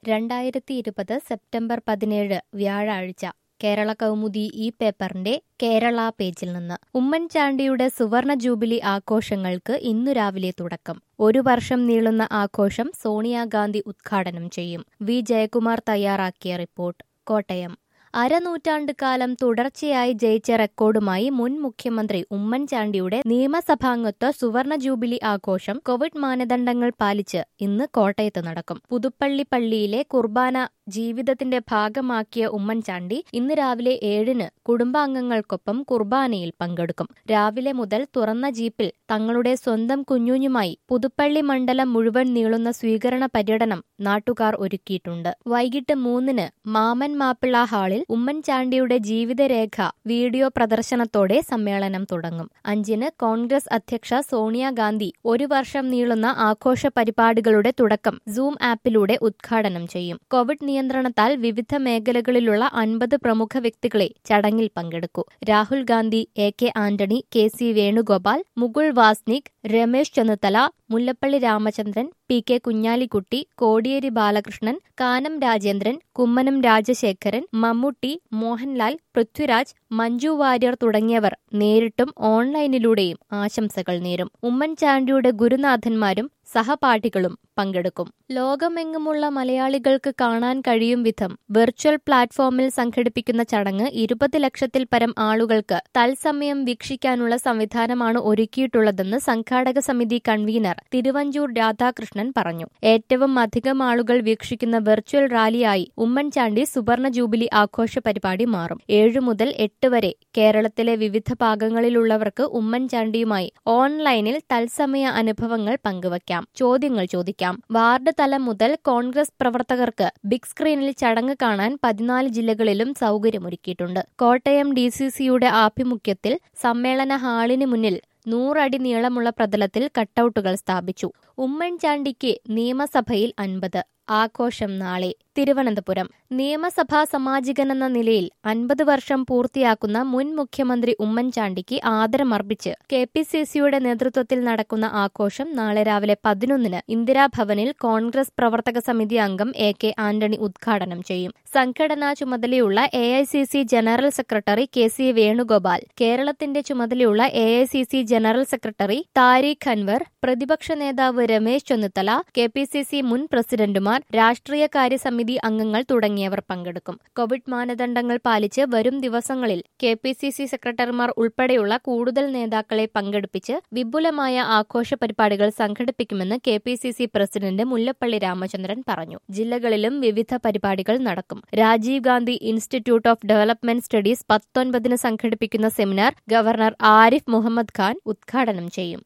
2020 September 17 വ്യാഴാഴ്ച കേരള കൗമുദി ഈ പേപ്പറിന്റെ കേരള പേജിൽ നിന്ന് ഉമ്മൻചാണ്ടിയുടെ സുവർണ ജൂബിലി ആഘോഷങ്ങൾക്ക് ഇന്നു രാവിലെ തുടക്കം. ഒരു വർഷം നീളുന്ന ആഘോഷം സോണിയാഗാന്ധി ഉദ്ഘാടനം ചെയ്യും. വി ജയകുമാർ തയ്യാറാക്കിയ റിപ്പോർട്ട്. കോട്ടയം. അരനൂറ്റാണ്ട് കാലം തുടർച്ചയായി ജയിച്ച റെക്കോർഡുമായി മുൻ മുഖ്യമന്ത്രി ഉമ്മൻചാണ്ടിയുടെ നിയമസഭാംഗത്വ സുവർണ ജൂബിലി ആഘോഷം കോവിഡ് മാനദണ്ഡങ്ങൾ പാലിച്ച് ഇന്ന് കോട്ടയത്ത് നടക്കും. പുതുപ്പള്ളി പള്ളിയിലെ കുർബാന ജീവിതത്തിന്റെ ഭാഗമാക്കിയ ഉമ്മൻചാണ്ടി ഇന്ന് രാവിലെ 7-ന് കുടുംബാംഗങ്ങൾക്കൊപ്പം കുർബാനയിൽ പങ്കെടുക്കും. രാവിലെ മുതൽ തുറന്ന ജീപ്പിൽ തങ്ങളുടെ സ്വന്തം കുഞ്ഞുഞ്ഞുമായി പുതുപ്പള്ളി മണ്ഡലം മുഴുവൻ നീളുന്ന സ്വീകരണ പര്യടനം നാട്ടുകാർ ഒരുക്കിയിട്ടുണ്ട്. വൈകിട്ട് 3-ന് മാമൻ മാപ്പിള ഹാളിൽ ഉമ്മൻചാണ്ടിയുടെ ജീവിതരേഖ വീഡിയോ പ്രദർശനത്തോടെ സമ്മേളനം തുടങ്ങും. 5-ന് കോൺഗ്രസ് അധ്യക്ഷ സോണിയാഗാന്ധി ഒരു വർഷം നീളുന്ന ആഘോഷ പരിപാടികളുടെ തുടക്കം സൂം ആപ്പിലൂടെ ഉദ്ഘാടനം ചെയ്യും. കോവിഡ് നിയന്ത്രണത്താൽ വിവിധ മേഖലകളിലുള്ള 50 പ്രമുഖ വ്യക്തികളെ ചടങ്ങിൽ പങ്കെടുക്കൂ. Rahul Gandhi, A K. Antony, K C. Venugopal, Mukul Wasnik, Ramesh Chennithala, Mullappally Ramachandran, P K. Kunhalikutty, Kodiyeri Balakrishnan, Kanam Rajendran, Kummanam Rajasekharan, Mammootty, Mohanlal, Prithviraj, Manju Warrier തുടങ്ങിയവർ നേരിട്ടും ഓൺലൈനിലൂടെയും ആശംസകൾ നേരും. ഉമ്മൻചാണ്ടിയുടെ ഗുരുനാഥന്മാരും സഹപാഠികളും പങ്കെടുക്കും. ലോകമെങ്ങുമുള്ള മലയാളികൾക്ക് കാണാൻ കഴിയും വിധം വെർച്വൽ പ്ലാറ്റ്ഫോമിൽ സംഘടിപ്പിക്കുന്ന ചടങ്ങ് 20 ലക്ഷത്തിൽ പരം ആളുകൾക്ക് തത്സമയം വീക്ഷിക്കാനുള്ള സംവിധാനമാണ് ഒരുക്കിയിട്ടുള്ളതെന്ന് സംഘാടക സമിതി കൺവീനർ തിരുവഞ്ചൂർ രാധാകൃഷ്ണൻ പറഞ്ഞു. ഏറ്റവും അധികം ആളുകൾ വീക്ഷിക്കുന്ന വെർച്വൽ റാലിയായി ഉമ്മൻചാണ്ടി സുവർണ ജൂബിലി ആഘോഷ പരിപാടി മാറും. 7 മുതൽ 8 വരെ കേരളത്തിലെ വിവിധ ഭാഗങ്ങളിലുള്ളവർക്ക് ഉമ്മൻചാണ്ടിയുമായി ഓൺലൈനിൽ തത്സമയ അനുഭവങ്ങൾ പങ്കുവയ്ക്കാം, ചോദ്യങ്ങൾ ചോദിക്കാം. വാർഡ് തലം മുതൽ കോൺഗ്രസ് പ്രവർത്തകർക്ക് ബിഗ് സ്ക്രീനിൽ ചടങ്ങ് കാണാൻ 14 ജില്ലകളിലും സൗകര്യമൊരുക്കിയിട്ടുണ്ട്. കോട്ടയം DCCയുടെ ആഭിമുഖ്യത്തിൽ സമ്മേളന ഹാളിന് മുന്നിൽ 100 അടി നീളമുള്ള പ്രതലത്തിൽ കട്ടൌട്ടുകൾ സ്ഥാപിച്ചു. ഉമ്മൻചാണ്ടിക്ക് നിയമസഭയിൽ 50. ആഘോഷം നാളെ. തിരുവനന്തപുരം. നിയമസഭാ സാമാജികനെന്ന നിലയിൽ 50 വർഷം പൂർത്തിയാക്കുന്ന മുൻ മുഖ്യമന്ത്രി ഉമ്മൻചാണ്ടിക്ക് ആദരമർപ്പിച്ച് KPCCയുടെ നേതൃത്വത്തിൽ നടക്കുന്ന ആഘോഷം നാളെ രാവിലെ 11-ന് ഇന്ദിരാഭവനിൽ കോൺഗ്രസ് പ്രവർത്തക സമിതി അംഗം എ.കെ. ആന്റണി ഉദ്ഘാടനം ചെയ്യും. സംഘടനാ ചുമതലയുള്ള AICC general secretary K C. Venugopal, കേരളത്തിന്റെ ചുമതലയുള്ള AICC general secretary Tariq Anwar, പ്രതിപക്ഷ നേതാവ് രമേശ് ചെന്നിത്തല, KPCC മുൻ പ്രസിഡന്റുമാർ, രാഷ്ട്രീയകാര്യ സമിതി അംഗങ്ങൾ തുടങ്ങിയവർ പങ്കെടുക്കും. കോവിഡ് മാനദണ്ഡങ്ങൾ പാലിച്ച് വരും ദിവസങ്ങളിൽ KPCC സെക്രട്ടറിമാർ ഉൾപ്പെടെയുള്ള കൂടുതൽ നേതാക്കളെ പങ്കെടുപ്പിച്ച് വിപുലമായ ആഘോഷ പരിപാടികൾ സംഘടിപ്പിക്കുമെന്ന് KPCC പ്രസിഡന്റ് മുല്ലപ്പള്ളി രാമചന്ദ്രൻ പറഞ്ഞു. ജില്ലകളിലും വിവിധ പരിപാടികൾ നടക്കും. Rajiv Gandhi institute of development studies 19-ന് സംഘടിപ്പിക്കുന്ന സെമിനാർ ഗവർണർ ആരിഫ് മുഹമ്മദ് ഖാൻ ഉദ്ഘാടനം ചെയ്യും.